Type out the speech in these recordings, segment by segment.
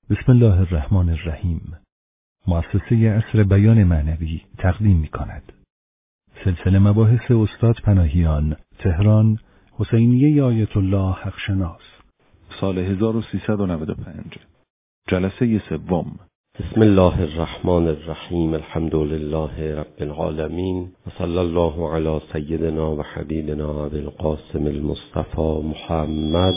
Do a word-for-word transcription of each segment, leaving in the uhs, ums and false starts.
بسم الله الرحمن الرحیم. مؤسسه عصر بیان معنوی تقدیم می کند. سلسله مباحث استاد پناهیان، تهران، حسینیه آیت الله حقشناس، سال هزار و سیصد و نود و پنج، جلسه سوم. بسم الله الرحمن الرحیم. الحمد لله رب العالمین و صلی الله علی سیدنا و حبیبنا ابی القاسم المصطفى محمد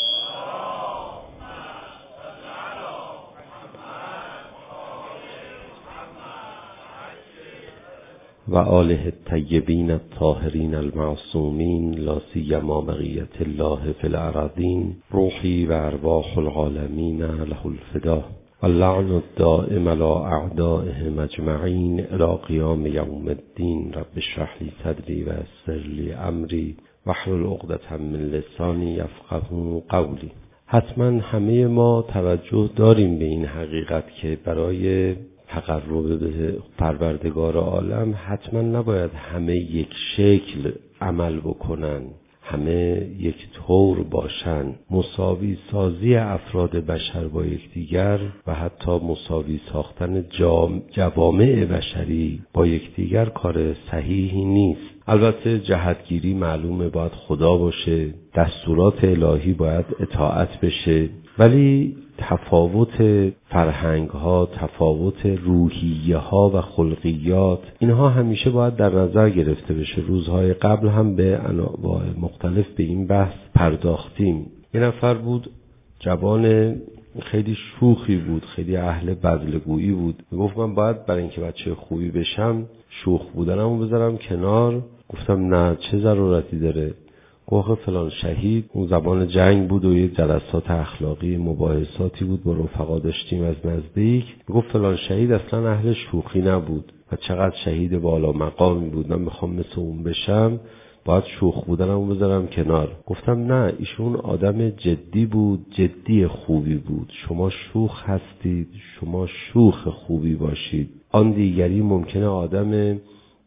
و آله الطیبین الطاهرین المعصومین، لا سیما بقیة الله فی الارضین، روحی و ارواح العالمین له الفدا و اللعن الدائم علی اعدائهم اجمعین الی قیام یوم الدین. رب اشرح لی صدری و یسر لی امری واحلل عقدة من لسانی یفقهوا قولی. حتما همه ما توجه داریم به این حقیقت که برای تقرب به پروردگار عالم حتما نباید همه یک شکل عمل بکنن، همه یک طور باشن. مساوی سازی افراد بشر با یکدیگر و حتی مساوی ساختن جوامع بشری با یکدیگر کار صحیحی نیست. البته جهتگیری معلومه باید خدا باشه، دستورات الهی باید اطاعت بشه، ولی تفاوت فرهنگ ها، تفاوت روحیه ها و خلقیات، اینها همیشه باید در نظر گرفته بشه. روزهای قبل هم به انواع مختلف به این بحث پرداختیم. یه نفر بود، جوان خیلی شوخی بود، خیلی اهل بذلگویی بود. میگفت من باید برای اینکه بچه خوبی بشم شوخ بودنمو بذارم کنار. گفتم نه، چه ضرورتی داره؟ گفت فلان شهید، اون زمان جنگ بود و یه جلسات اخلاقی مباحثاتی بود با رفقا داشتیم از نزدیک. گفت فلان شهید اصلا اهل شوخی نبود و چقدر شهید بالا مقامی بود، من میخوام مثل اون بشم، باید شوخ بودنمو بذارم کنار. گفتم نه، ایشون آدم جدی بود، جدی خوبی بود. شما شوخ هستید، شما شوخ خوبی باشید. آن دیگری ممکنه آدم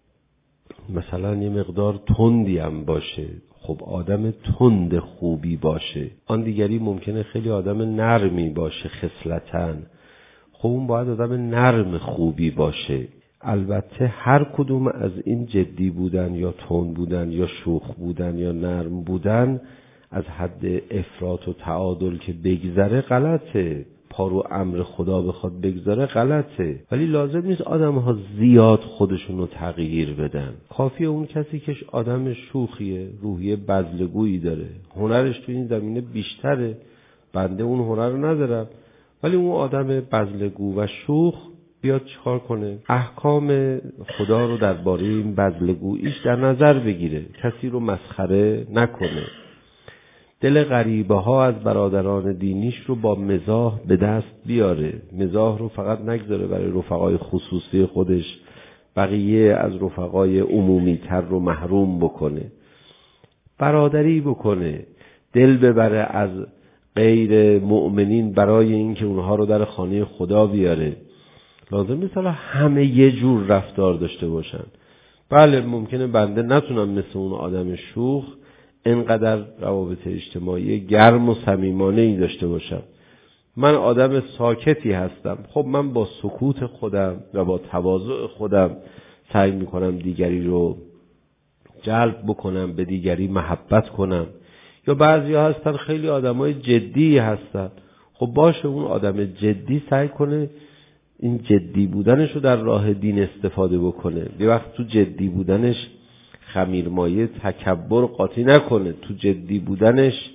مثلا یه مقدار تندی هم باشه، خب آدم تند خوبی باشه. آن دیگری ممکنه خیلی آدم نرمی باشه خصلتاً، خب اون باید آدم نرم خوبی باشه. البته هر کدوم از این جدی بودن یا تند بودن یا شوخ بودن یا نرم بودن از حد افراط و تعادل که بگذره غلطه. پارو امر خدا بخواد بگذاره غلطه، ولی لازم نیست آدم ها زیاد خودشون رو تغییر بدن. کافیه اون کسی که آدم شوخیه، روحیه بذلگویی داره، هنرش تو این زمینه بیشتره، بنده اون هنر رو ندارم، ولی اون آدم بذلگو و شوخ بیاد چیکار کنه؟ احکام خدا رو درباره این بذلگوییش در نظر بگیره، کسی رو مسخره نکنه، دل غریبه ها از برادران دینیش رو با مزاح به دست بیاره. مزاح رو فقط نگذاره برای رفقای خصوصی خودش، بقیه از رفقای عمومی تر رو محروم بکنه. برادری بکنه، دل ببره از غیر مؤمنین برای اینکه اونها رو در خانه خدا بیاره. لازم نیست همه یه جور رفتار داشته باشن. بله ممکنه بنده نتونم مثل اون آدم شوخ اینقدر روابط اجتماعی گرم و صمیمانه‌ای داشته باشم. من آدم ساکتی هستم، خب من با سکوت خودم و با تواضع خودم سعی میکنم دیگری رو جلب بکنم، به دیگری محبت کنم. یا بعضی ها هستن خیلی آدمای جدی هستن، خب باشه اون آدم جدی سعی کنه این جدی بودنش رو در راه دین استفاده بکنه. یه وقت تو جدی بودنش خمیرمایه تکبر قاطی نکنه، تو جدی بودنش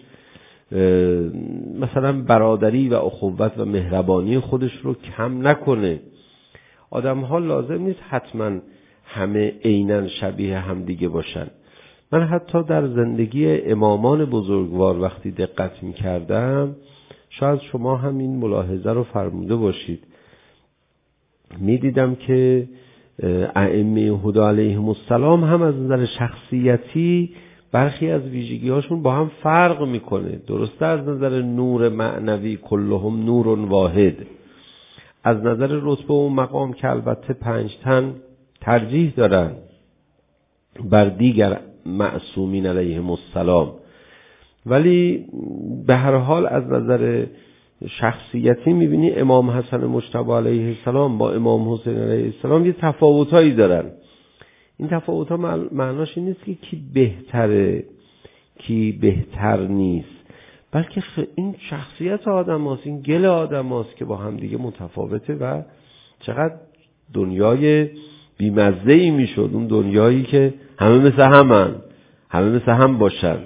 مثلا برادری و اخوت و مهربانی خودش رو کم نکنه. آدم ها لازم نیست حتما همه عیناً شبیه هم دیگه باشن. من حتی در زندگی امامان بزرگوار وقتی دقت می کردم، شاید شما هم این ملاحظه رو فرموده باشید، می دیدم که ائمه هدی علیهم السلام هم از نظر شخصیتی برخی از ویژگی هاشون با هم فرق میکنه. درسته از نظر نور معنوی کلهم نور واحد، از نظر رتبه و مقام که البته پنج تن ترجیح دارن بر دیگر معصومین علیهم السلام، ولی به هر حال از نظر شخصیتی میبینی امام حسن مجتبی علیه السلام با امام حسین علیه السلام یه تفاوتایی دارن. این تفاوت‌ها معناش این نیست که کی بهتره کی بهتر نیست، بلکه این شخصیت آدم هاست، این گل آدم هاست که با هم دیگه متفاوته و چقدر دنیای بیمزه‌ای میشد، اون دنیایی که همه مثل همن، همه مثل هم باشن.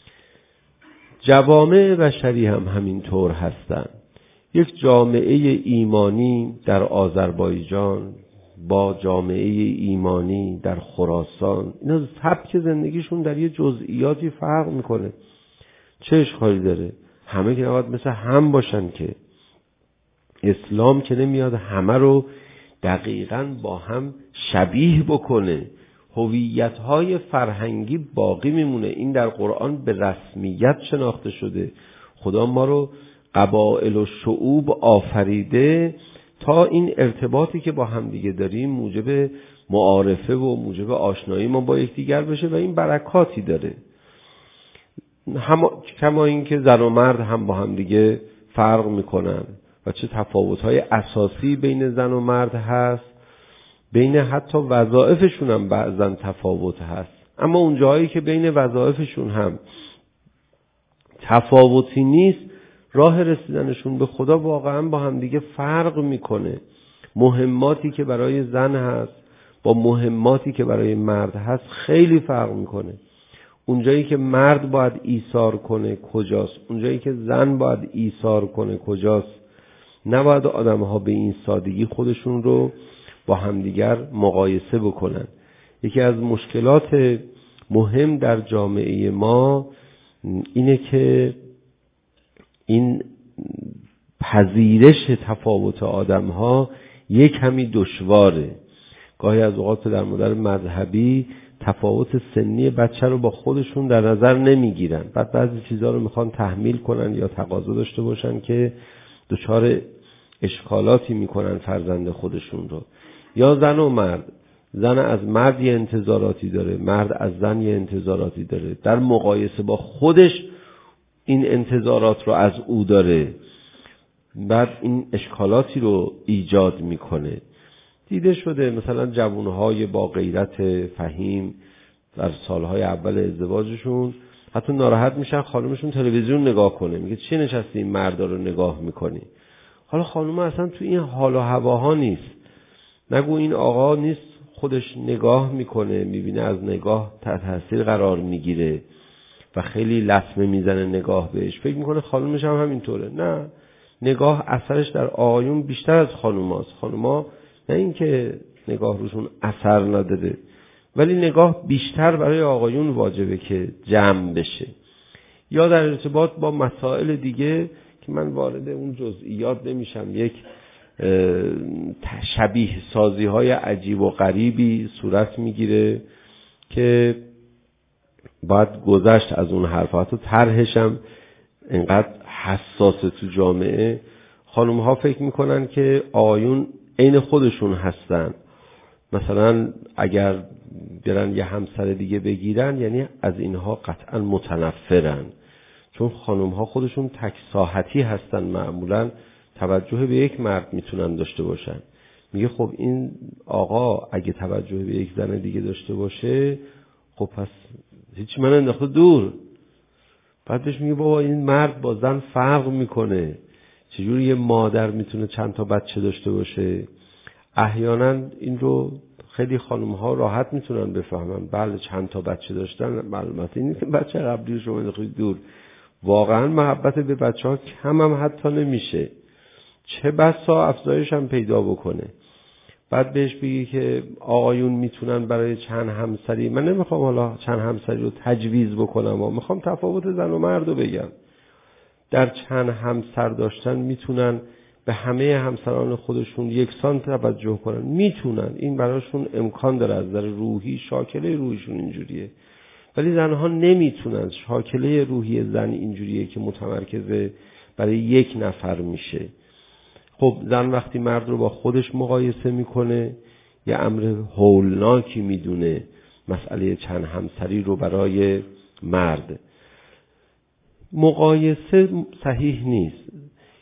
جوامع بشری هم همینطور هستن. یک جامعه ایمانی در آذربایجان با جامعه ایمانی در خراسان، اینا سبک زندگیشون در یه جزئیاتی فرق میکنه. چه اشکالی داره؟ همه که نباید مثل هم باشن که. اسلام که نمیاد همه رو دقیقاً با هم شبیه بکنه. هویت‌های فرهنگی باقی میمونه. این در قرآن به رسمیت شناخته شده. خدا ما رو قبایل و شعوب آفریده تا این ارتباطی که با هم دیگه داریم موجب معارفه و موجب آشنایی ما با یکدیگر بشه و این برکاتی داره. هم کما این که زن و مرد هم با هم دیگه فرق میکنن و چه تفاوت‌های اساسی بین زن و مرد هست، بین حتی وظایفشون هم بعضا تفاوت هست. اما اون جایی که بین وظایفشون هم تفاوتی نیست، راه رسیدنشون به خدا واقعا با هم دیگه فرق میکنه. مهماتی که برای زن هست با مهماتی که برای مرد هست خیلی فرق میکنه. اونجایی که مرد باید ایثار کنه کجاست، اونجایی که زن باید ایثار کنه کجاست. نباید آدم ها به این سادگی خودشون رو با همدیگر مقایسه بکنن. یکی از مشکلات مهم در جامعه ما اینه که این پذیرش تفاوت آدم ها یک کمی دشواره. گاهی از اوقات در مدار مذهبی تفاوت سنی بچه رو با خودشون در نظر نمیگیرن، بعد بعضی چیزها رو میخوان تحمیل کنن یا تقاضا داشته باشن که دچار اشکالاتی میکنن فرزند خودشون رو. یا زن و مرد، زن از مرد یه انتظاراتی داره، مرد از زن یه انتظاراتی داره، در مقایسه با خودش این انتظارات رو از او داره، بعد این اشکالاتی رو ایجاد میکنه. دیده شده مثلا جوانهای با غیرت فهیم در سالهای اول ازدواجشون حتی ناراحت میشن خانمشون تلویزیون نگاه کنه، میگه چی نشستی این مردا رو نگاه میکنی؟ حالا خانم اصلا تو این حال و هواها نیست. نگو این آقا نیست خودش نگاه میکنه، میبینه از نگاه تحت تاثیر قرار میگیره و خیلی لطمه میزنه نگاه بهش، فکر میکنه خانمش هم همینطوره. نه، نگاه اثرش در آقایون بیشتر از خانوماست. خانوما نه اینکه نگاه روشون اثر نداره، ولی نگاه بیشتر برای آقایون واجبه که جمع بشه. یا در ارتباط با مسائل دیگه که من وارد اون جزئیات نمیشم، یک شبیه سازی های عجیب و غریبی صورت میگیره که باید گذشت از اون حرفات و طرحش هم اینقدر حساسه تو جامعه. خانم ها فکر میکنن که آقایون عین خودشون هستن، مثلا اگر برن یه همسر دیگه بگیرن یعنی از اینها قطعا متنفرن، چون خانم ها خودشون تک ساحتی هستن، معمولا توجه به یک مرد میتونن داشته باشن. میگه خب این آقا اگه توجه به یک زن دیگه داشته باشه خب پس هیچ من انداخته دور. بعد بهش میگه بابا این مرد با زن فرق میکنه، چجوری یه مادر میتونه چند تا بچه داشته باشه؟ احیانا این رو خیلی خانم ها راحت میتونن بفهمن. بله چند تا بچه داشتن معلومات این نیست که بچه قبلی شما انداخته دور. واقعا محبت به بچه ها کم هم حتی نمیشه، چه بسا افزایش هم پیدا بکنه. بعد بهش بگی که آقایون میتونن برای چند همسری، من نمیخوام حالا چند همسری رو تجویز بکنم، و میخوام تفاوت زن و مرد رو بگم، در چند همسر داشتن میتونن به همه همسران خودشون یکسان توجه کنن، میتونن، این براشون امکان داره، از نظر روحی شاکله روحیشون اینجوریه. ولی زنها نمیتونن، شاکله روحی زن اینجوریه که متمرکز برای یک نفر میشه. خب زن وقتی مرد رو با خودش مقایسه میکنه یه امر هولناکی میدونه مسئله چند همسری رو برای مرد. مقایسه صحیح نیست.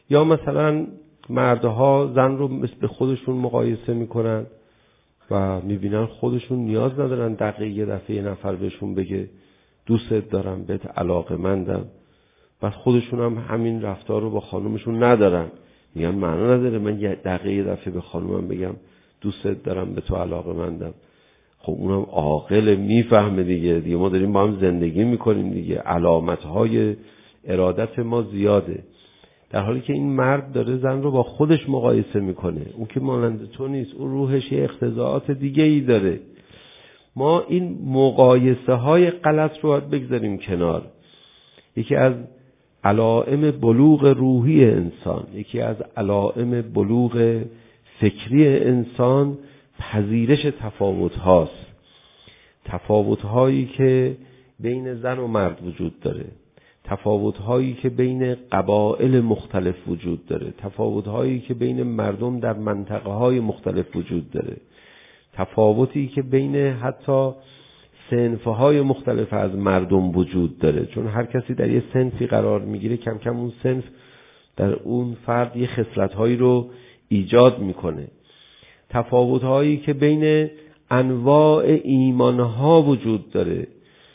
یا مثلا مردها زن رو مثل خودشون مقایسه میکنن و میبینن خودشون نیاز ندارن دقیقه یه دفعه یه نفر بهشون بگه دوستت دارم، بهت علاقه‌مندم، بعد خودشون هم همین رفتار رو با خانومشون ندارن، میگن معنا نداره من یه دقیقه یه دفعه به خانومم بگم دوستت دارم، به تو علاقه‌مندم. خب اونم عاقل میفهمه دیگه دیگه ما داریم با هم زندگی میکنیم دیگه، علامت‌های ارادت ما زیاده. در حالی که این مرد داره زن رو با خودش مقایسه میکنه، اون که مانند تو نیست، اون روحش یه اقتضاعات دیگه ای داره. ما این مقایسه های غلط رو باید بگذاریم کنار. یکی از علائم بلوغ روحی انسان، یکی از علائم بلوغ فکری انسان پذیرش تفاوت هاست. تفاوت هایی که بین زن و مرد وجود داره، تفاوت هایی که بین قبایل مختلف وجود داره، تفاوت هایی که بین مردم در منطقه های مختلف وجود داره، تفاوتی که بین حتی صنف‌های مختلف از مردم وجود داره، چون هر کسی در یه صنفی قرار میگیره کم کم اون صنف در اون فرد یه خصلت‌هایی رو ایجاد میکنه. تفاوت‌هایی که بین انواع ایمان‌ها وجود داره،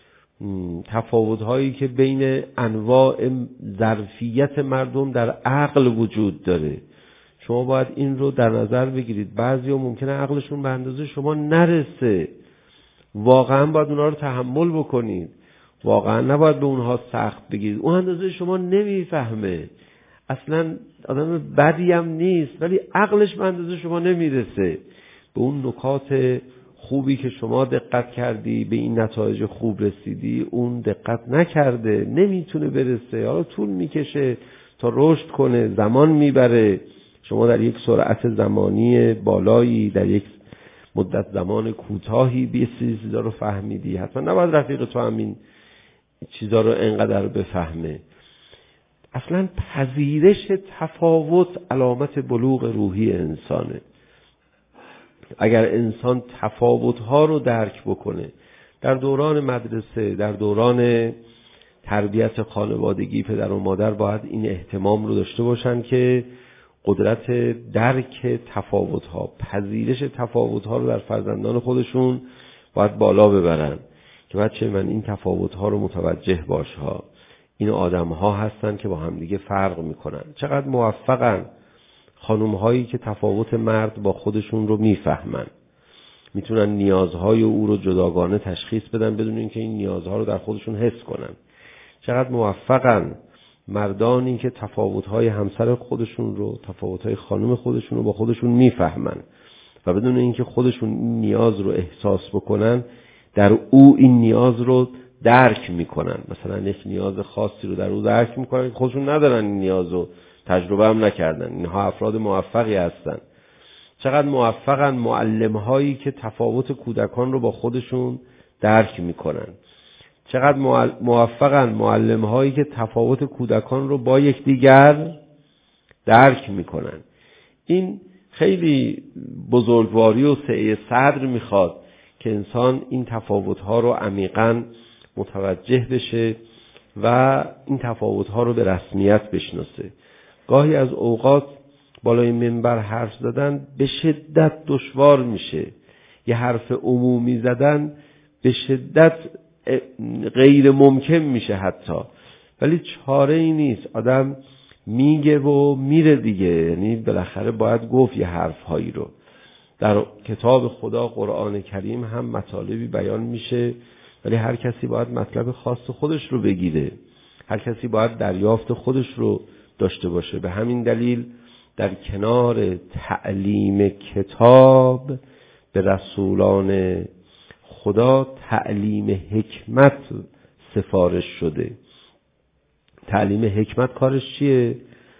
تفاوت‌هایی که بین انواع ظرفیت مردم در عقل وجود داره. شما باید این رو در نظر بگیرید. بعضیا ممکنه عقلشون به اندازه شما نرسه، واقعا باید اونها رو تحمل بکنید، واقعا نباید به اونها سخت بگیرید. اون اندازه شما نمیفهمه، اصلا آدم بدی هم نیست، ولی عقلش به اندازه شما نمیرسه. به اون نکات خوبی که شما دقت کردی، به این نتایج خوب رسیدی، اون دقت نکرده، نمیتونه برسه، حالا طول میکشه تا رشد کنه، زمان میبره. شما در یک سرعت زمانی بالایی، در یک مدت زمان کوتاهی به چیزا رو فهمیدی. حتما نباید رفیق تو همین چیزا رو انقدر بفهمه. اصلا پذیرش تفاوت علامت بلوغ روحی انسانه. اگر انسان تفاوت‌ها رو درک بکنه، در دوران مدرسه، در دوران تربیت خانوادگی، پدر و مادر باید این اهتمام رو داشته باشن که قدرت درک تفاوت‌ها، پذیرش تفاوت‌ها رو در فرزندان خودشون باید بالا ببرن که بچه من این تفاوت‌ها رو متوجه باش ها. این آدم‌ها هستن که با همدیگه فرق می‌کنن. چقدر موفقن خانم‌هایی که تفاوت مرد با خودشون رو میفهمن، میتونن نیازهای او رو جداگانه تشخیص بدن بدون اینکه این نیازها رو در خودشون حس کنن. چقدر موفقن مردانی که تفاوت‌های همسر خودشون رو، تفاوت‌های خانم خودشون رو با خودشون میفهمن و بدون اینکه خودشون این نیاز رو احساس بکنن در او این نیاز رو درک میکنن. مثلا یک نیاز خاصی رو در او درک میکنن که خودشون ندارن، این نیاز رو تجربه هم نکردن. اینها افراد موفقی هستن. چقدر موفقن معلم‌هایی که تفاوت کودکان رو با خودشون درک میکنن. چقدر موفقن معلم‌هایی که تفاوت کودکان رو با یکدیگر درک میکنن. این خیلی بزرگواری و سعی صدر میخواد که انسان این تفاوت‌ها رو عمیقاً متوجه بشه و این تفاوت‌ها رو به رسمیت بشناسه. گاهی از اوقات بالای منبر حرف زدن به شدت دشوار میشه، یه حرف عمومی زدن به شدت غیر ممکن میشه حتی، ولی چاره ای نیست. آدم میگه و میره دیگه، یعنی بالاخره باید گفت یه حرف هایی رو. در کتاب خدا قرآن کریم هم مطالبی بیان میشه، ولی هر کسی باید مطلب خاص خودش رو بگیره، هر کسی باید دریافت خودش رو داشته باشه. به همین دلیل در کنار تعلیم کتاب به رسولان خدا تعلیم حکمت سفارش شده. تعلیم حکمت کارش چیه؟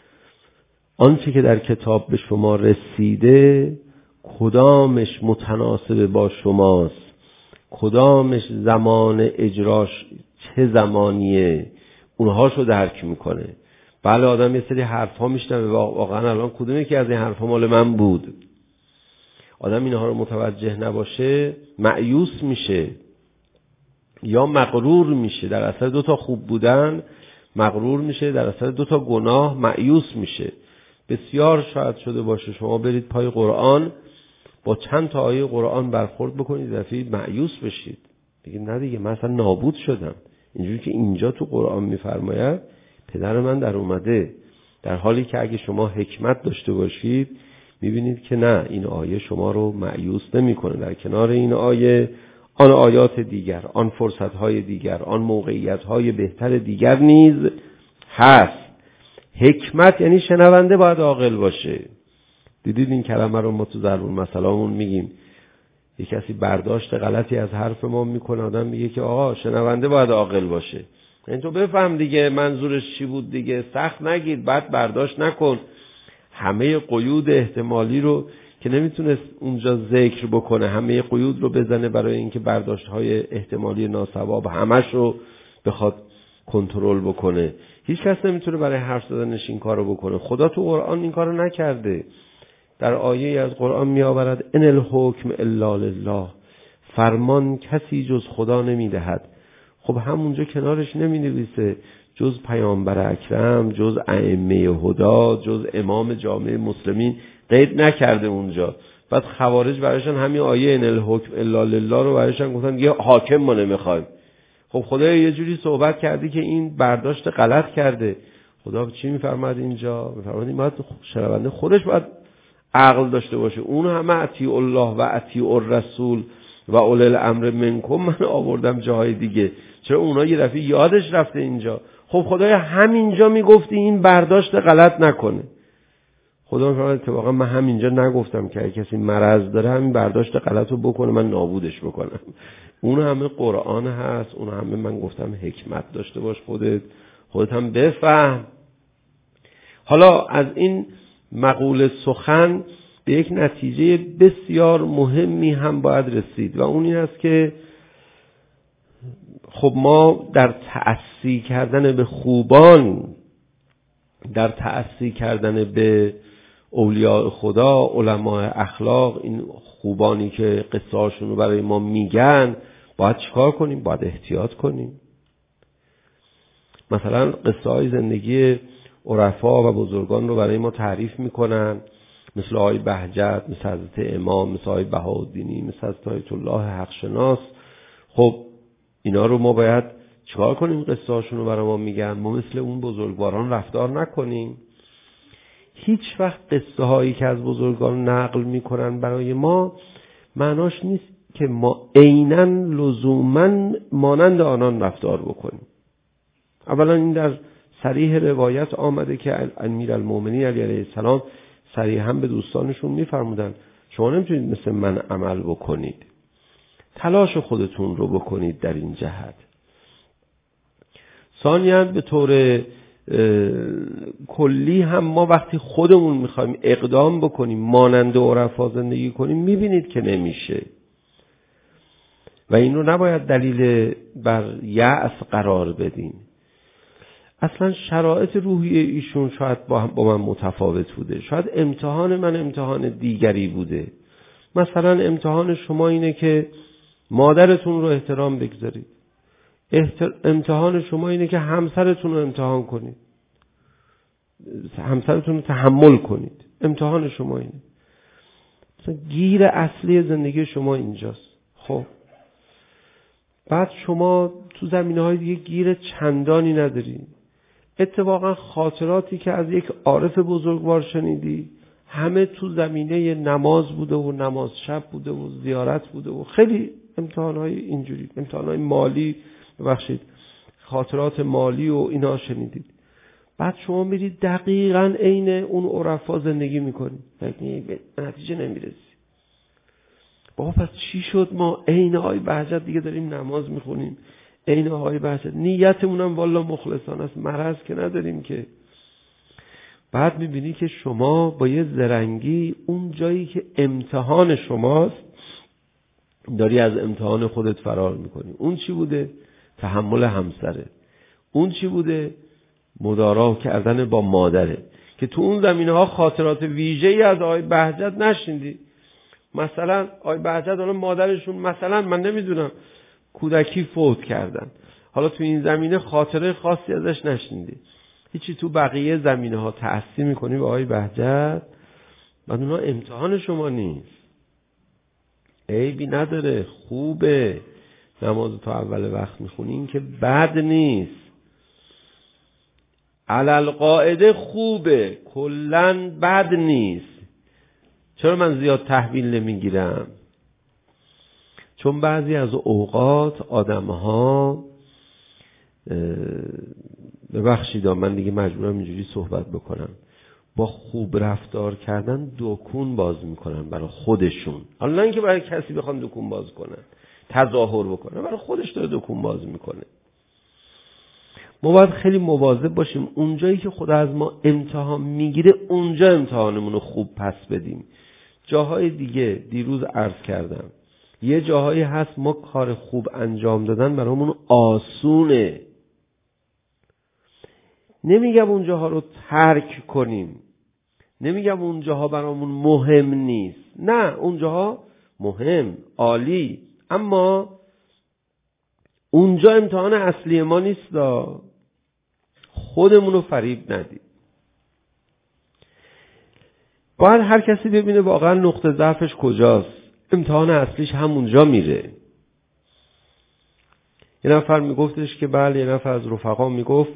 آنچه که در کتاب به شما رسیده کدامش متناسب با شماست، کدامش زمان اجراش چه زمانیه، اونهاشو درک میکنه. بله آدم یه سری حرفا میشنوه، واقعا الان کدومی که از این حرفا مال من بود. آدم اینها رو متوجه نباشه مایوس میشه یا مغرور میشه. در اثر دو تا خوب بودن مغرور میشه، در اثر دو تا گناه مایوس میشه. بسیار شاید شده باشه شما برید پای قرآن، با چند تا آیه قرآن برخورد بکنید، دفعه مایوس بشید، بگید نه دیگه من اصلا نابود شدم. اینجوری که اینجا تو قرآن میفرماید پدر من در اومده، در حالی که اگه شما حکمت داشته باشید میبینید که نه، این آیه شما رو مایوس نمیکنه. در کنار این آیه آن آیات دیگر، آن فرصت‌های دیگر، آن موقعیت‌های بهتر دیگر نیز هست. حکمت یعنی شنونده باید عاقل باشه. دیدید این کلمه رو ما تو ضرب المثلامون میگیم، یک کسی برداشت غلطی از حرف ما میکنه، آدم میگه که آقا شنونده باید عاقل باشه، این تو بفهم دیگه منظورش چی بود دیگه، سخت نگیر، بعد برداشت نکن. همه قیود احتمالی رو که نمیتونست اونجا ذکر بکنه، همه قیود رو بزنه برای اینکه برداشت‌های احتمالی ناصواب همش رو بخواد کنترل بکنه. هیچ کس نمیتونه برای حرف زدنش این کارو بکنه. خدا تو قرآن این کارو نکرده. در آیه از قرآن می آورد ان الحکم الا لله، فرمان کسی جز خدا نمیدهد. خب همونجا کنارش نمی نویسه جز پیامبر اکرم، جز ائمه هدا، جز امام جامع مسلمین، قید نکرده اونجا. بعد خوارج برایشان همین آیه ان الحکم الا لله رو برایشان گفتن یه حاکم ما نمیخوایم. خب خدا یه جوری صحبت کرده که این برداشت غلط کرده. خدا چی میفرماد اینجا؟ میفرماد این باید شنونده خودش باید عقل داشته باشه. اون همه اطیع الله و اطیع الرسول و اولی الامر منکم من آوردم جاهای دیگه، چرا اونا یه دفعه یادش رفته اینجا؟ خب خدای همینجا میگفتی این برداشت غلط نکنه. خدا میفرماد اتفاقا من همینجا نگفتم که اگه کسی مرض داره همین برداشت غلط رو بکنه من نابودش بکنم. اون همه قرآن هست، اون همه من گفتم حکمت داشته باش، خودت خودت هم بفهم. حالا از این مقوله سخن به یک نتیجه بسیار مهمی هم باید رسید و اون این است که خب ما در تأسی کردن به خوبان، در تأسی کردن به اولیاء خدا، علماء اخلاق، این خوبانی که قصه‌هاشون رو برای ما میگن، باید چیکار کنیم؟ باید احتیاط کنیم. مثلا قصه های زندگی عرفا و بزرگان رو برای ما تعریف میکنن، مثل آقای بهجت، مثل حضرت امام، مثل آقای بهاءالدینی، مثل حضرت آیت الله حق شناس. خب اینا رو ما باید چیکار کنیم؟ قصه هاشون رو برای ما میگن، ما مثل اون بزرگواران رفتار نکنیم. هیچ وقت قصه هایی که از بزرگان نقل میکنن برای ما معناش نیست که ما عیناً لزوماً مانند آنان رفتار بکنیم. اولا این در صریح روایت آمده که امیرالمومنین علی علیه السلام صریحاً به دوستانشون میفرمودن شما نمیتونید مثل من عمل بکنید، تلاش خودتون رو بکنید در این جهت. ثانیاً به طور کلی هم ما وقتی خودمون میخوایم اقدام بکنیم مانند عرفا زندگی کنیم میبینید که نمیشه و این رو نباید دلیل بر یأس قرار بدیم. اصلا شرایط روحی ایشون شاید با, با من متفاوت بوده، شاید امتحان من امتحان دیگری بوده. مثلا امتحان شما اینه که مادرتون رو احترام بگذارید، احتر... امتحان شما اینه که همسرتون رو امتحان کنید، همسرتون رو تحمل کنید. امتحان شما اینه، مثلا گیر اصلی زندگی شما اینجاست. خب بعد شما تو زمینه‌های دیگه گیر چندانی ندارید. اتفاقا خاطراتی که از یک عارف بزرگوار شنیدی همه تو زمینه نماز بوده و نماز شب بوده و زیارت بوده و خیلی امتحانهای اینجوری، امتحانهای مالی، ببخشید خاطرات مالی و اینا شنیدید. بعد شما میرید دقیقاً عین اون عرفا زندگی میکنید، یعنی به نتیجه نمیرسی. بابا پس چی شد ما عین آقای بهجت دیگه داریم نماز میخونیم، عین آقای بهجت نیتمون هم والله مخلصانه است، مرض که نداریم که. بعد میبینی که شما با یه زرنگی اون جایی که امتحان شماست داری از امتحان خودت فرار میکنی. اون چی بوده؟ تحمل همسره. اون چی بوده؟ مدارا کردن با مادره، که تو اون زمینه ها خاطرات ویژه‌ای از آقای بهجت نشنیدی. مثلا آقای بهجت حالا مادرشون مثلا من نمیدونم کودکی فوت کردن، حالا تو این زمینه خاطره خاصی ازش نشنیدی. هیچی تو بقیه زمینه ها تأثیر میکنی به آقای بهجت، بعد اونها امتحان شما نیست. عیبی نداره، خوبه نماز تا اول وقت میخونی، این که بد نیست، علل قاعده خوبه، کلن بد نیست. چرا من زیاد تحویل نمیگیرم؟ چون بعضی از اوقات آدمها، ببخشید من دیگه مجبورم اینجوری صحبت بکنم، با خوب رفتار کردن دکون باز میکنن برای خودشون. حالا نه اینکه برای کسی بخوان دکون باز کنن، تظاهر بکنن، برای خودش داره دکون باز میکنه. ما باید خیلی مواظب باشیم اونجایی که خدا از ما امتحان میگیره اونجا امتحانمون رو خوب پس بدیم. جاهای دیگه دیروز عرض کردم یه جاهایی هست ما کار خوب انجام دادن برامون آسونه. نمیگم اونجاها رو ترک کنیم، نمیگم اونجاها برامون مهم نیست، نه اونجاها مهم، عالی، اما اونجا امتحان اصلی ما نیست. خودمون رو فریب ندید. باید هر کسی ببینه واقعا نقطه ضعفش کجاست، امتحان اصلیش همونجا میره. یه نفر میگفتش که بله، یه نفر از رفقا میگفت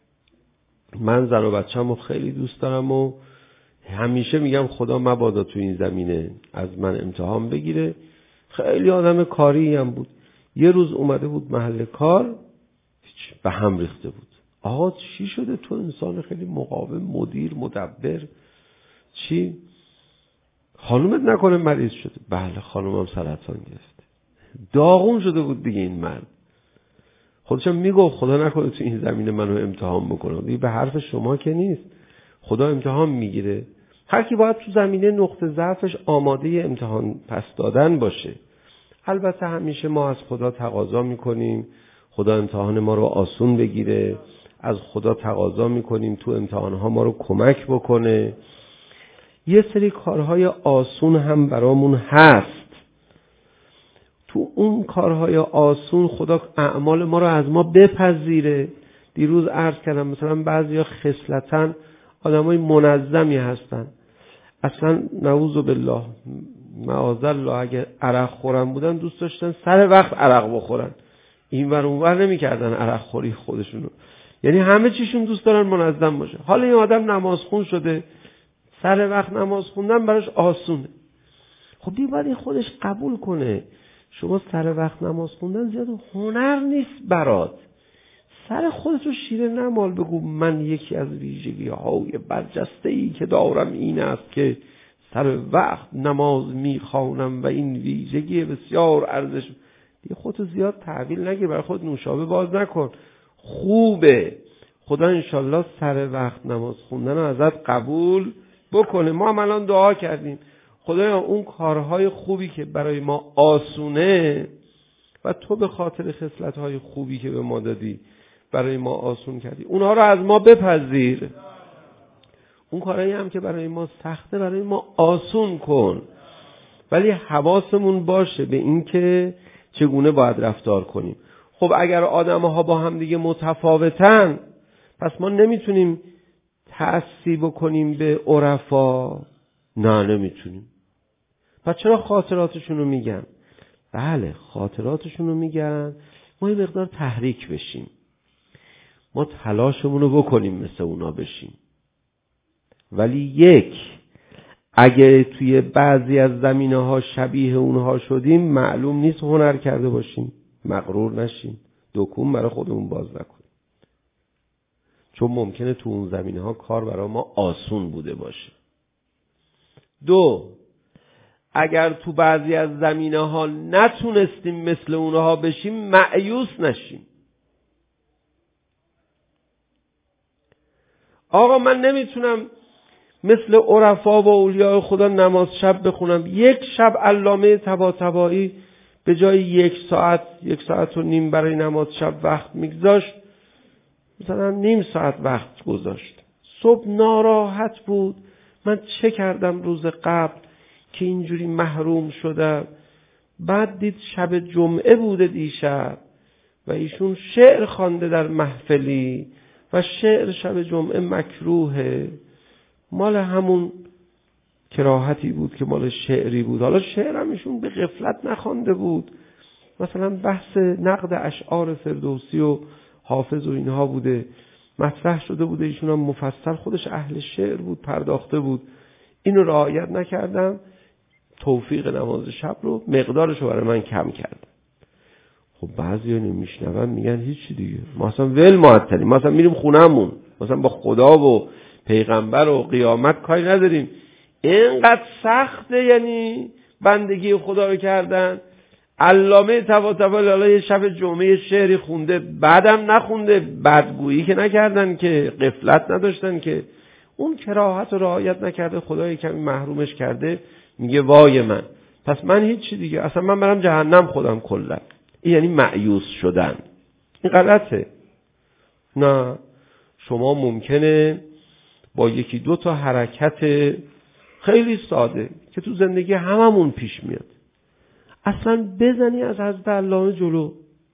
من زن و بچه‌مو خیلی دوست دارم و همیشه میگم خدا مبادا تو این زمینه از من امتحان بگیره. خیلی آدم کاری هم بود. یه روز اومده بود محل کار، هیچ به هم ریخته بود. آقا چی شده؟ تو انسان خیلی مقاوم، مدیر، مدبر، چی؟ خانومت نکنه مریض شده؟ بله خانومم سرطان گرفته. داغون شده بود دیگه این مرد. خودشم میگفت خدا نکنه تو این زمینه منو امتحان بکنه. دیگه به حرف شما که نیست، خدا امتحان میگیره. هر کی باید تو زمینه نقطه ضعفش آماده امتحان پس دادن باشه. البته همیشه ما از خدا تقاضا میکنیم خدا امتحان ما رو آسون بگیره، از خدا تقاضا میکنیم تو امتحانها ما رو کمک بکنه. یه سری کارهای آسون هم برامون هست. تو اون کارهای آسون خدا اعمال ما رو از ما بپذیره. دیروز عرض کردم مثلا بعضیا خصلتاً آدمای منظمی هستن، اصلا نعوذ بالله معاذالله اگه عرق خورن بودن دوست داشتن سر وقت عرق بخورن، این ور اون ور نمی‌کردن عرق خوری خودشونو. یعنی همه چیشون دوست دارن منظم باشه. حالا این آدم نمازخون شده، سر وقت نماز خوندن براش آسونه. خب دیگه باید این خودش قبول کنه شما سر وقت نماز خوندن زیاد هنر نیست برات. سر خودتو شیره نمال، بگو من یکی از ویژگی های برجسته ای که دارم این است که سر وقت نماز میخوانم و این ویژگی بسیار ارزش. دیگه خودتو زیاد تحویل نگیر، برای خود نوشابه باز نکن. خوبه، خدا انشالله سر وقت نماز خوندن رو ازت قبول بکنه. ما هم الان دعا کردیم خدایا اون کارهای خوبی که برای ما آسونه و تو به خاطر خصلت‌های خوبی که به ما دادی برای ما آسون کردی، اونها رو از ما بپذیر. اون کارهایی هم که برای ما سخته برای ما آسون کن، ولی حواسمون باشه به این که چگونه باید رفتار کنیم. خب اگر آدم‌ها با هم دیگه متفاوتن، پس ما نمیتونیم تأثیر بکنیم به عرفا. نه نمیتونیم. پس چرا خاطراتشون رو میگن؟ بله خاطراتشون رو میگن ما یه مقدار تحریک بشیم، ما تلاشمون رو بکنیم مثل اونا بشیم. ولی یک، اگه توی بعضی از زمینه ها شبیه اونها شدیم معلوم نیست هنر کرده باشیم. مغرور نشیم، دکون برای خودمون باز نکنیم، چون ممکنه تو اون زمینه ها کار برای ما آسون بوده باشه. دو، اگر تو بعضی از زمینه ها نتونستیم مثل اونها بشیم مایوس نشیم. آقا من نمیتونم مثل عرفا و اولیاء خدا نماز شب بخونم. یک شب علامه طباطبایی به جای یک ساعت یک ساعت و نیم برای نماز شب وقت میگذاشت، مثلا نیم ساعت وقت گذاشت. صبح ناراحت بود، من چه کردم روز قبل که اینجوری محروم شدم. بعد دید شب جمعه بوده دیشب و ایشون شعر خوانده در محفلی و شعر شب جمعه مکروهه، مال همون کراهتی بود که مال شعری بود. حالا شعر هم ایشون به غفلت نخوانده بود، مثلا بحث نقد اشعار فردوسی و حافظ و اینها بوده، مطرح شده بوده، ایشون هم مفصل خودش اهل شعر بود، پرداخته بود. اینو رعایت نکردم، توفیق نماز شب رو مقدارش رو برای من کم کردم. خب بعضیا نمیشنون میگن هیچی دیگه، ما اصلا ول معطلیم، ما اصلا میریم خونهمون، مثلا با خدا و پیغمبر و قیامت کاری نداریم. اینقدر سخته یعنی بندگی خدا رو کردن. علامه طباطبایی حالا یه شب جمعه شعری خونده، بعدم نخونده، بدگویی که نکردن که، غفلت نداشتن که، اون کراهت رو رعایت نکرده، خدای کمی محرومش کرده، میگه وای من، پس من هیچی دیگه، اصلا من برم جهنم خودم کلا. این یعنی مایوس شدن. این غلطه. نه، شما ممکنه با یکی دو تا حرکت خیلی ساده که تو زندگی هممون پیش میاد اصلا بزنی از حضرت علامه جلو.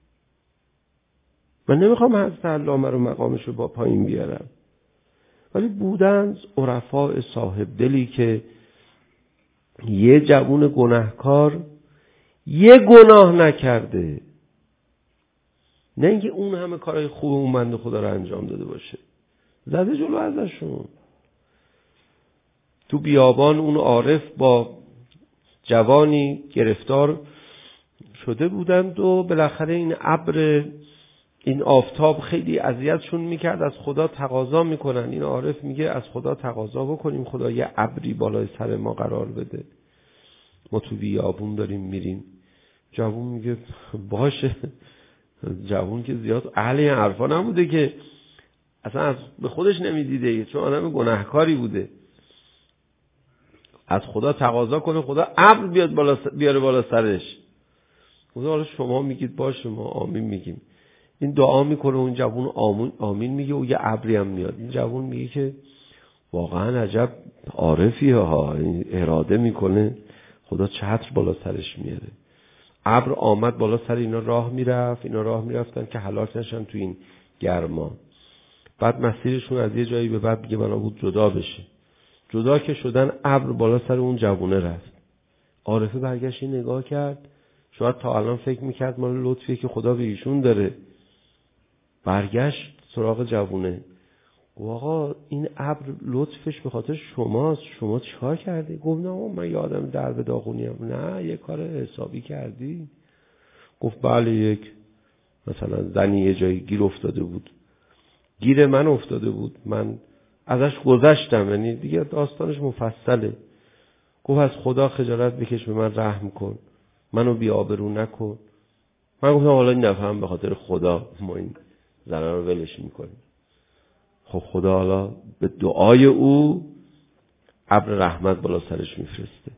من نمیخوام حضرت علامه رو مقامش رو با پایین بیارم، ولی بودن عرفاء صاحب دلی که یه جوون گناهکار یه گناه نکرده، نه اینکه اون همه کارهای خوب اون بنده خدا رو انجام داده باشه، زده جلو ازشون. تو بیابان اون عارف با جوانی گرفتار شده بودند و بالاخره این ابر، این آفتاب خیلی اذیتشون میکرد، از خدا تقاضا میکنن. این عارف میگه از خدا تقاضا بکنیم خدا یه ابری بالای سر ما قرار بده، ما تو بیابون داریم میریم. جوون میگه باشه. جوون که زیاد اهل این حرفا نبوده که، اصلا از به خودش نمیدیده، چون آدم گناهکاری بوده. از خدا تقاضا کنه خدا ابر بیاد بالا بیاره بالا سرش. خدا حالا شما میگید باشه، ما آمین میگیم. این دعا میکنه، اون جوون آمین آمین میگه و یه ابری هم میاد. این جوون میگه که واقعا عجب عارفیه ها، این اراده میکنه خدا چتر بالا سرش میاره. ابر آمد بالا سر اینا، راه میرفت، اینا راه میرفتن که هلاک نشن تو این گرما. بعد مسیرشون از یه جایی به بعد دیگه بنا بود جدا بشه. جدا که شدن، ابر بالا سر اون جوونه رفت. عارفه برگشت نگاه کرد، شاید تا الان فکر میکرد مال لطفیه که خدا به ایشون داره. برگشت سراغ جوونه، آقا این ابر لطفش به خاطر شماست، شما چیکار کردی؟ گفت نه من یادم در به داغونیم. نه یه کار حسابی کردی؟ گفت بله، یک مثلا زنی یه جایی گیر افتاده بود، گیر من افتاده بود، من ازش گذشتم، یعنی دیگه داستانش مفصله. گفت از خدا خجالت بکش، به من رحم کن، منو بی آبرو نکن. من گفتم حالا این دفعه هم به خاطر خدا ما این زنه رو ولش میکنیم. خب خدا حالا به دعای او ابر رحمت بالا سرش میفرسته.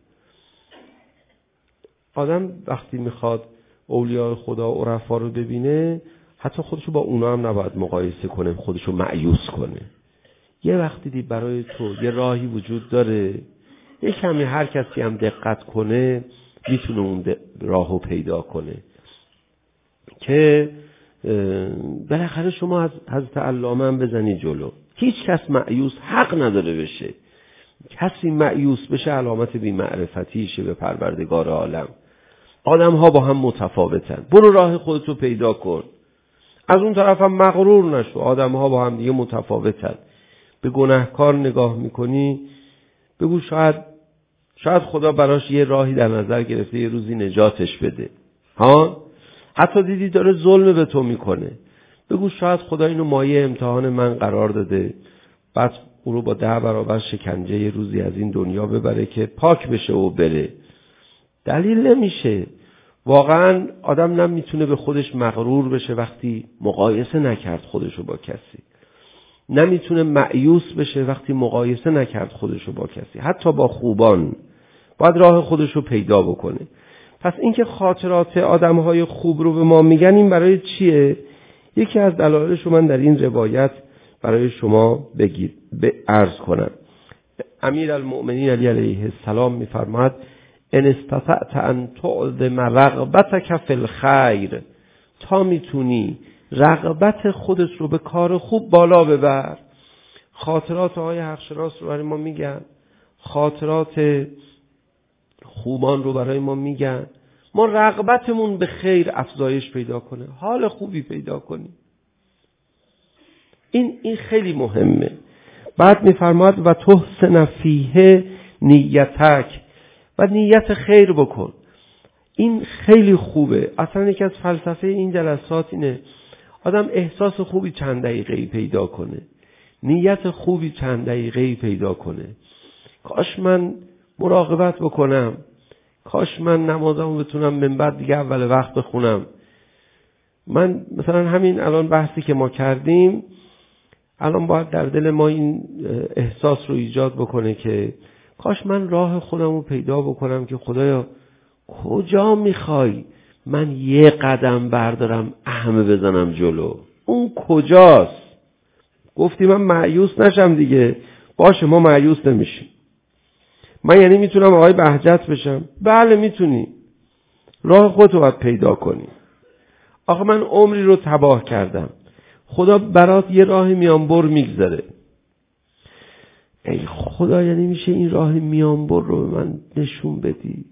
آدم وقتی میخواد اولیاء خدا و عرفا رو ببینه، حتی خودشو با اونا هم نباید مقایسه کنه، خودشو مایوس کنه. یه وقتی دی برای تو یه راهی وجود داره، یه کمی هر کسی هم دقت کنه میتونه اون راهو پیدا کنه که بالاخره شما از حضرت علامه هم بزنی جلو. هیچ کس مایوس حق نداره بشه. کسی مایوس بشه علامت بی‌معرفتیشه به پروردگار عالم. آدم ها با هم متفاوتن، برو راه خودتو پیدا کن. از اون طرف هم مغرور نشو، آدم ها با هم دیگه متفاوتن. به گناهکار نگاه میکنی، بگو شاید شاید خدا براش یه راهی در نظر گرفته، یه روزی نجاتش بده. ها؟ حتی دیدی داره ظلم به تو میکنه، بگو شاید خدا اینو مایه امتحان من قرار داده، بعد او رو با ده برابر شکنجه یه روزی از این دنیا ببره که پاک بشه و بره. دلیل نمیشه. واقعا آدم نمیتونه به خودش مغرور بشه وقتی مقایسه نکرد خودشو با کسی. نمیتونه مایوس بشه وقتی مقایسه نکرد خودشو با کسی، حتی با خوبان. باید راه خودشو پیدا بکنه. پس اینکه خاطرات آدمهای خوب رو به ما میگن، این برای چیه؟ یکی از دلایلش رو من در این روایت برای شما بگیر به عرض کنم. امیرالمؤمنین علی علیه السلام میفرماد ان استطعت ان تعظم رغبتك فی الخیر، تا میتونی رغبت خودت رو به کار خوب بالا ببر. خاطرات آقای حقشناس رو برای ما میگن، خاطرات خوبان رو برای ما میگن. ما رغبتمون به خیر افزایش پیدا کنه، حال خوبی پیدا کنیم. این این خیلی مهمه. بعد میفرماد و تحسن فیه نیتک، و نیت خیر بکن. این خیلی خوبه. اصلا یکی از فلسفه این جلسات اینه آدم احساس خوبی چند دقیقه‌ای پیدا کنه، نیت خوبی چند دقیقه‌ای پیدا کنه. کاش من مراقبت بکنم، کاش من نمازمو بتونم من بعد دیگه اول وقت بخونم. من مثلا همین الان بحثی که ما کردیم الان باید در دل ما این احساس رو ایجاد بکنه که کاش من راه خودمو پیدا بکنم که خدایا کجا میخوای من یه قدم بردارم اهمه بزنم جلو، اون کجاست؟ گفتی من مایوس نشم دیگه. باشه ما مایوس نمیشیم. من یعنی میتونم آقای بهجت بشم؟ بله میتونی. راه خودتو باید پیدا کنی. آخه من عمری رو تباه کردم، خدا برات یه راه میانبر میگذاره. ای خدا، یعنی میشه این راه میانبر رو به من نشون بدی؟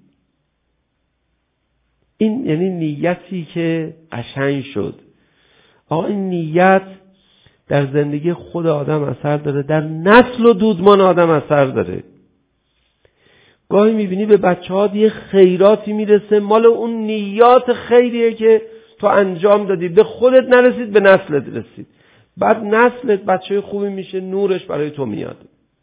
این یعنی نیتی که قشنگ شد. آقا این نیت در زندگی خود آدم اثر داره، در نسل و دودمان آدم اثر داره. گاهی میبینی به بچه ها یه خیراتی میرسه، مال اون نیات خیریه که تو انجام دادی، به خودت نرسید به نسلت رسید. بعد نسلت بچه خوبی میشه، نورش برای تو میاد.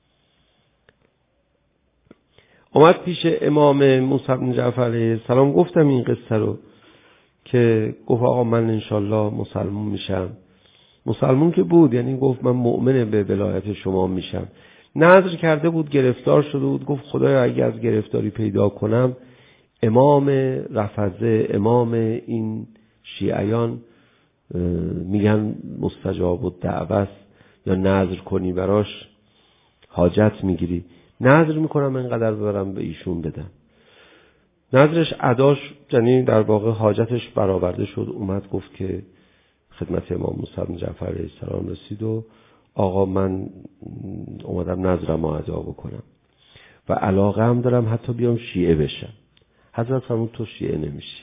اومد پیش امام موسی بن جعفر علیه السلام، گفتم این قصه رو که گفت آقا من انشالله مسلمون میشم. مسلمون که بود، یعنی گفت من مؤمن به ولایت شما میشم. نظر کرده بود، گرفتار شده بود، گفت خدایا اگه از گرفتاری پیدا کنم امام رفضه، امام این شیعیان میگن مستجاب الدعوه یا نظر کنی براش حاجت میگیری، نظر میکنم اینقدر ببرم به ایشون بدم. نظرش اداش، یعنی در واقع حاجتش برآورده شد. اومد گفت که خدمت امام موسی بن جعفر علیه السلام رسید و آقا من اومدم نظرم رو ادا بکنم و علاقه هم دارم حتی بیام شیعه بشم. حضرت فرمود تو شیعه نمیشی.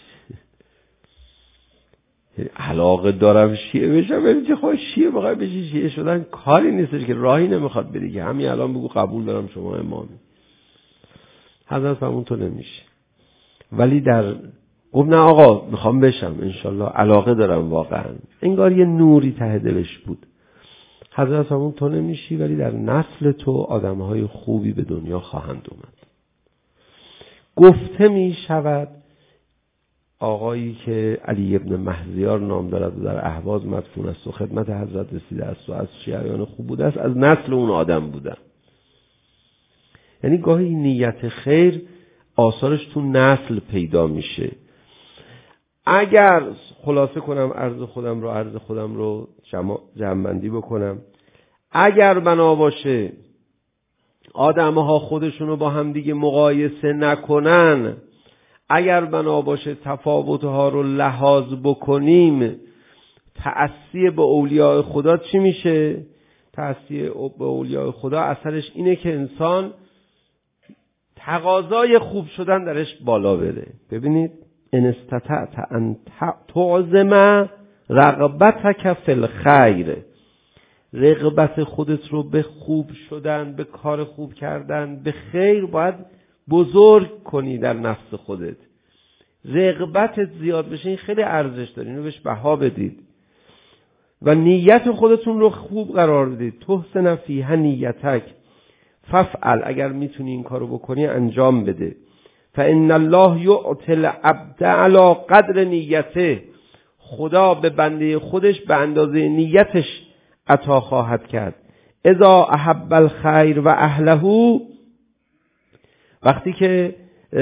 علاقه دارم شیعه بشم؟ ببین چه خواهی شیعه بخوای بشی؟ شیعه شدن کاری نیستش که، راهی نمیخواد بری که همین الان بگو قبول دارم شما امامی. حضرت فرمود تو نمیشی. ولی در گفت نه آقا میخوام بشم انشالله، علاقه دارم واقعا. انگار یه نوری ته دلش بود. حضرت فرمود تو نمیشی، ولی در نسل تو آدمهای خوبی به دنیا خواهند اومد. گفته می شود آقایی که علی ابن مهزیار نام دارد و در اهواز مدفون است و خدمت حضرت رسیده است و از شیعیان خوب بوده است، از نسل اون آدم بودن. یعنی گاهی نیت خیر آثارش تو نسل پیدا میشه. اگر خلاصه کنم عرض خودم رو عرض خودم رو جمع‌بندی بکنم، اگر بنا باشه آدم‌ها خودشونو با هم دیگه مقایسه نکنن، اگر بنا باشه تفاوت‌ها رو لحاظ بکنیم، تأسی به اولیاء خدا چی میشه؟ تأسی به اولیاء خدا اثرش اینه که انسان تقاضای خوب شدن درش بالا بره. ببینید ان استطعت ان تعظم رغبتک فی الخیر، رغبت خودت رو به خوب شدن، به کار خوب کردن، به خیر باید بزرگ کنی در نفس خودت. رغبتت زیاد بشه، این خیلی ارزش داره، اینو بهش بها بدید و نیت خودتون رو خوب قرار بدید. تحسن فیها نیتک ففعل، اگر میتونی این کارو بکنی انجام بده. فان الله یعطی العبد علی قدر نیته، خدا به بنده خودش به اندازه نیتش عطا خواهد کرد. اذا احب الخیر و اهله، وقتی که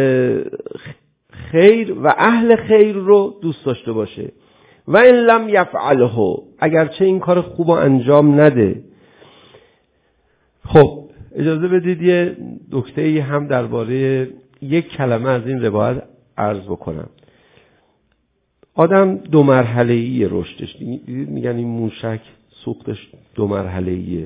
خیر و اهل خیر رو دوست داشته باشه. و ان لم یفعله، اگرچه این کار خوب رو انجام نده. خب اجازه بدید یه نکته‌ای هم درباره یک کلمه از این روایت عرض بکنم. آدم دو مرحله‌ای رشدش، دیدید میگن این موشک سوختش دو مرحله‌ایه.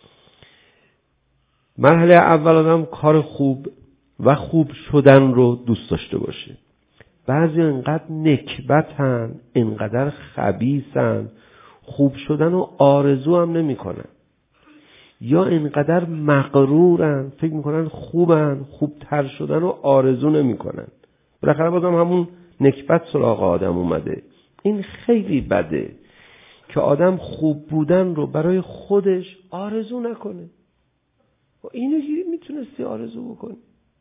مرحله اول آدم کار خوب و خوب شدن رو دوست داشته باشه. بعضی انقدر نکبتن، انقدر خبیثن، خوب شدن رو آرزو هم نمی کنن، یا انقدر مغرورن فکر میکنن خوبن، خوبتر شدن رو آرزو نمی کنن. بالاخره بازم همون نکبت سراغ آدم اومده. این خیلی بده که آدم خوب بودن رو برای خودش آرزو نکنه. اینو میتونستی آرزو بکنی.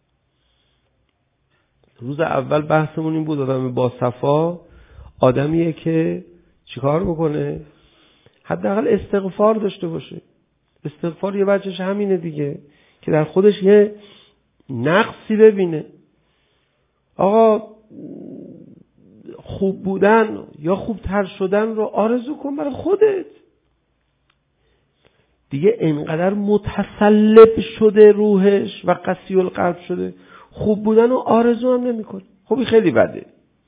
روز اول بحثمون این بود آدم با صفا آدمیه که چیکار بکنه؟ حداقل استغفار داشته باشه. استغفار یه وجهش همینه دیگه که در خودش یه نقصی ببینه. آقا خوب بودن یا خوبتر شدن رو آرزو کن برای خودت. دیگه انقدر متسلب شده روحش و قسی القلب شده، خوب بودن رو آرزو هم نمی کن. خب این خیلی بده.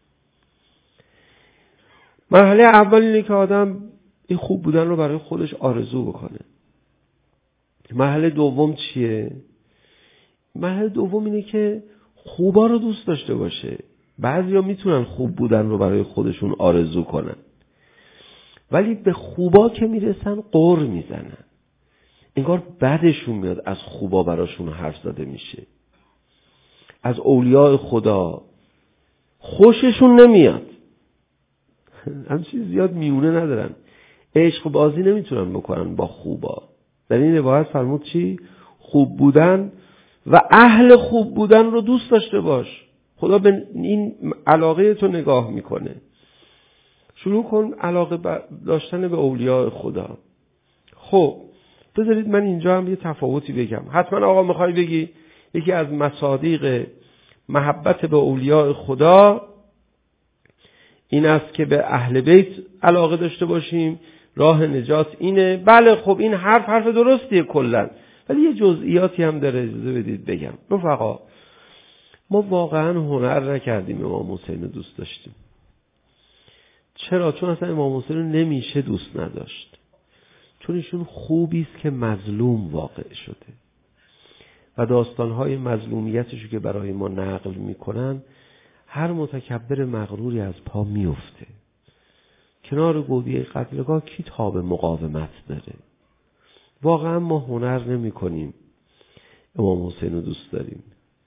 مرحله اول اینه که آدم این خوب بودن رو برای خودش آرزو بکنه. مرحله دوم چیه؟ مرحله دوم اینه که خوبا رو دوست داشته باشه. بعضیا میتونن خوب بودن رو برای خودشون آرزو کنن، ولی به خوبا که میرسن قر میزنن، انگار بعدشون میاد از خوبا براشون حرف زده میشه. از اولیاء خدا خوششون نمیاد. همچین زیاد میونه ندارن. عشق بازی نمیتونن بکنن با خوبا. در این روایت فرمود چی؟ خوب بودن و اهل خوب بودن رو دوست داشته باش. خدا به این علاقه تو نگاه میکنه. شروع کن علاقه داشتن به اولیاء خدا. خب بذارید من اینجا هم یه تفاوتی بگم. حتما آقا میخوای بگی یکی از مصادیق محبت به اولیاء خدا این است که به اهل بیت علاقه داشته باشیم، راه نجات اینه. بله خب این حرف حرف درستیه کلا، ولی یه جزئیاتی هم داره، اجازه بدید بگم. رفقا ما واقعا هنر نکردیم امام حسین رو دوست داشتیم. چرا؟ چون اصلا امام حسین رو نمیشه دوست نداشت. چون ایشون خوبی است که مظلوم واقع شده و داستانهای مظلومیتشو که برای ما نقل میکنن هر متکبر مغروری از پا میفته. کنار گودی قتلگاه کی تاب مقاومت داره؟ واقعا ما هنر نمی کنیم امام حسین رو دوست داریم.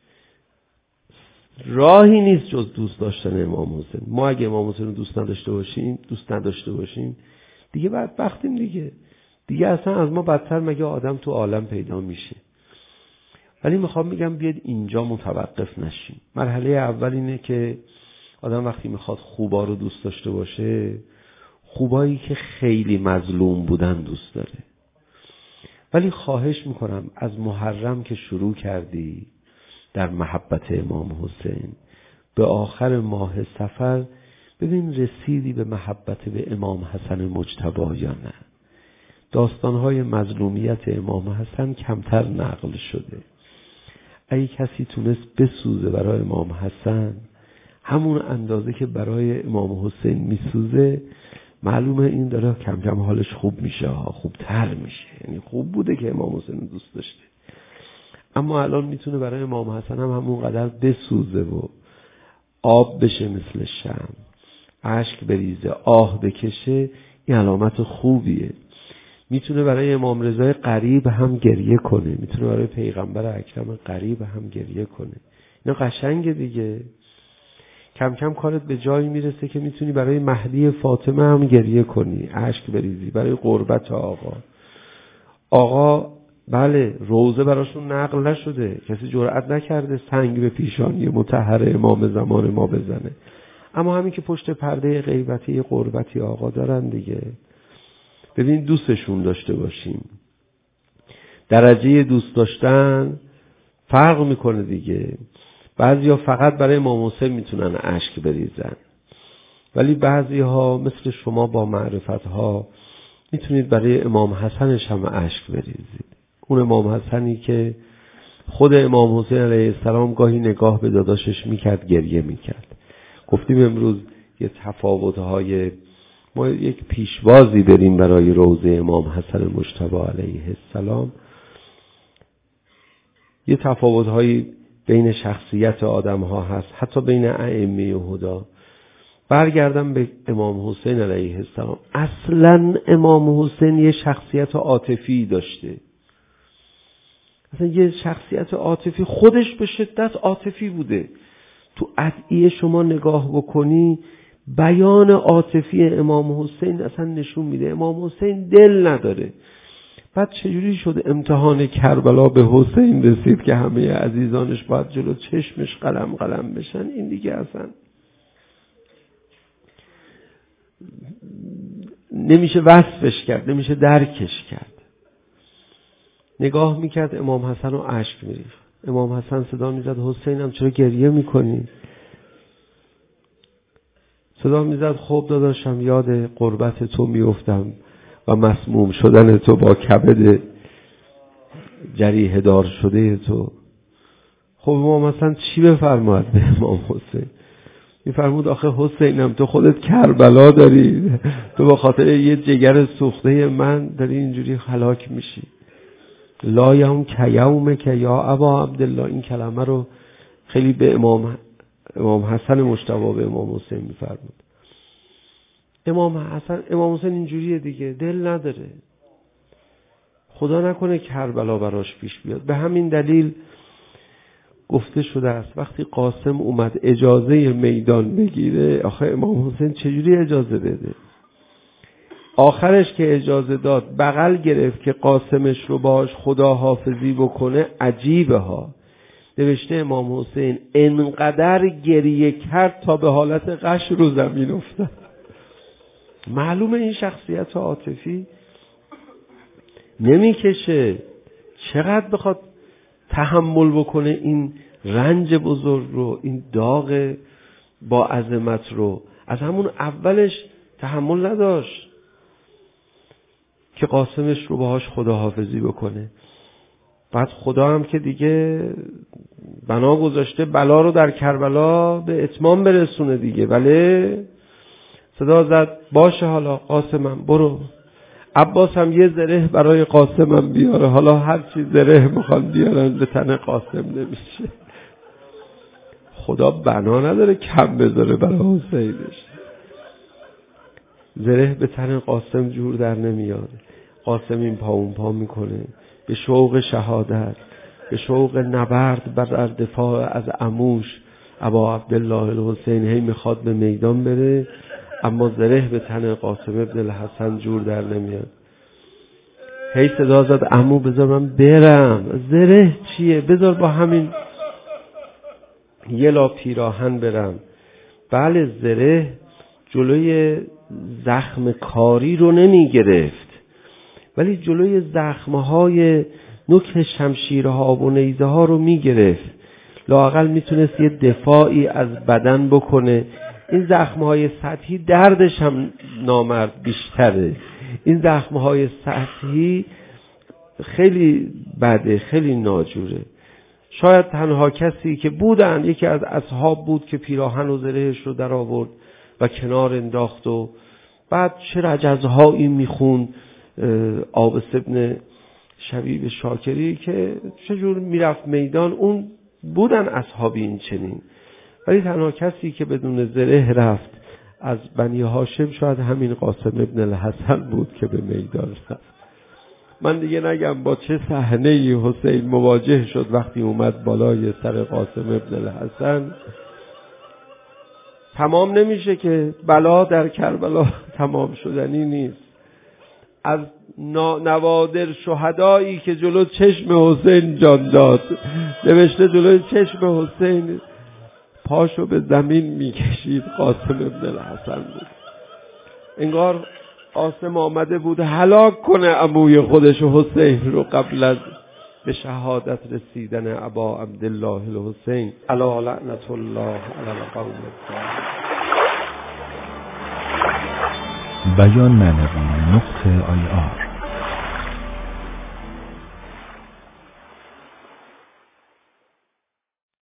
راهی نیست جز دوست داشتن امام حسین. ما اگه امام حسین رو دوست نداشته باشیم دوست نداشته باشیم دیگه بدبختیم دیگه. دیگه اصلا از ما بدتر مگه آدم تو عالم پیدا میشه. ولی میخوام میگم بیاد اینجا متوقف نشیم. مرحله اول اینه که آدم وقتی میخواد خوبا رو دوست داشته باشه، خوبایی که خیلی مظلوم بودن دوست داره. ولی خواهش میکنم از محرم که شروع کردی در محبت امام حسین به آخر ماه صفر ببین رسیدی به محبت به امام حسن مجتبی یا نه. داستانهای مظلومیت امام حسن کمتر نقل شده. اگه کسی تونست بسوزه برای امام حسن همون اندازه که برای امام حسین میسوزه، معلومه این داره کم کم حالش خوب میشه، خوبتر میشه. یعنی خوب بوده که امام حسین دوست داشته، اما الان میتونه برای امام حسن هم همون قدر بسوزه و آب بشه مثل شمع، اشک بریزه، آه بکشه. این علامت خوبیه. میتونه برای امام رضای قریب هم گریه کنه، میتونه برای پیغمبر اکرم قریب هم گریه کنه. اینا قشنگه دیگه. کم کم کارت به جایی میرسه که میتونی برای مهدی فاطمه هم گریه کنی، اشک بریزی، برای قربت آقا. آقا بله روزه براشون نقل نشده، کسی جرئت نکرده سنگ به پیشانی مطهر امام زمان ما بزنه، اما همین که پشت پرده غیبتی قربتی آقا دارن دیگه. ببین دوستشون داشته باشیم. درجه دوست داشتن فرق میکنه دیگه. بعضیا فقط برای امام حسین میتونن اشک بریزن، ولی بعضیها مثل شما با معرفتها میتونید برای امام حسنش هم اشک بریزید. اون امام حسنی که خود امام حسین علیه السلام گاهی نگاه به داداشش میکرد گریه میکرد. گفتیم امروز یه تفاوت‌های، ما یک پیشوازی بریم برای روضه امام حسن مجتبی علیه السلام. یه تفاوت‌هایی بین شخصیت آدم‌ها هست، حتی بین ائمه و هدا. برگردم به امام حسین علیه السلام. اصلاً امام حسین یه شخصیت عاطفی داشته، اصلا یه شخصیت عاطفی، خودش به شدت عاطفی بوده. تو ادعیه شما نگاه بکنی، بیان عاطفی امام حسین اصلا نشون میده امام حسین دل نداره. بعد چجوری شد امتحان کربلا به حسین رسید که همه عزیزانش باید جلو چشمش قلم قلم بشن؟ این دیگه اصلا نمیشه وصفش کرد، نمیشه درکش کرد. نگاه میکرد امام حسن رو اشک میریخت. امام حسن صدا میزد حسینم چرا گریه میکنی؟ صدا میزد خب داداشم یاد قربت تو میافتم و مسموم شدن تو با کبد جریحه دار شده تو. خب امام حسن چی بفرماید به امام حسین؟ میفرمود آخه حسینم تو خودت کربلا داری، تو با خاطر یه جگر سوخته من داری اینجوری هلاک میشی. لا یوم که یوم که یا ابا عبدالله، این کلمه رو خیلی به امام امام حسن مجتبی به امام حسین میفرمود. امام حسن امام حسین اینجوریه دیگه، دل نداره. خدا نکنه کربلا براش پیش بیاد. به همین دلیل گفته شده است وقتی قاسم اومد اجازه میدان بگیره، آخه امام حسین چجوری اجازه بده؟ آخرش که اجازه داد بغل گرفت که قاسمش رو باش خدا حافظی بکنه. عجیبه ها، نوشته امام حسین انقدر گریه کرد تا به حالت غش رو زمین افتاد. معلومه این شخصیت عاطفی نمیکشه، چقدر بخواد تحمل بکنه این رنج بزرگ رو، این داغ با عظمت رو. از همون اولش تحمل نداشت که قاسمش رو باهاش خداحافظی بکنه. بعد خدا هم که دیگه بنا گذاشته بلا رو در کربلا به اتمام برسونه دیگه. بله صدا زد باشه حالا قاسمم برو. عباس هم یه زره برای قاسمم بیاره، حالا هر چی زره میخوان بیارن به تن قاسم نمیشه. خدا بنا نداره کم بذاره برای حسینش. زره به تن قاسم جور در نمیاد. قاسم این پا اون پا میکنه به شوق شهادت، به شوق نبرد بر دفاع از عموش ابا عبدالله الحسین. هی میخواد به میدان بره اما زره به تن قاسم ابن الحسن جور در نمیاد. هی صدا زد عمو بذار من برم. زره چیه؟ بذار با همین یه لا پیراهن برم. بله زره جلوی زخم کاری رو نمی گرفت، ولی جلوی زخمهای نوک شمشیرها و نیزه ها رو می گرفت. لااقل میتونست یه دفاعی از بدن بکنه. این زخمهای سطحی دردش هم نامرد بیشتره. این زخمهای سطحی خیلی بده، خیلی ناجوره. شاید تنها کسی که بودن یکی از اصحاب بود که پیراهن و زرهش رو در آورد و کنار انداخت و بعد چه رجزهایی میخوند عابس ابن شبیب شاکری که چجور میرفت میدان. اون بودن اصحابی این چنین، ولی تنها کسی که بدون زره رفت از بنی هاشم شاید همین قاسم ابن الحسن بود که به میدان رفت. من دیگه نگم با چه صحنه‌ای حسین مواجه شد وقتی اومد بالای سر قاسم ابن الحسن. تمام نمیشه که بلا در کربلا تمام شدنی نیست. از نوادر شهدایی که جلو چشم حسین جان داد، نوشته جلو چشم حسین پاشو به زمین میکشید قاسم ابن الحسن بود. انگار قاسم آمده بود هلاک کنه عموی خودش حسین رو قبل از به شهادت رسیدن ابا عبدالله الحسین علی لعنت الله علی القوم الظالمین. بیان معنوی نقطه آی آر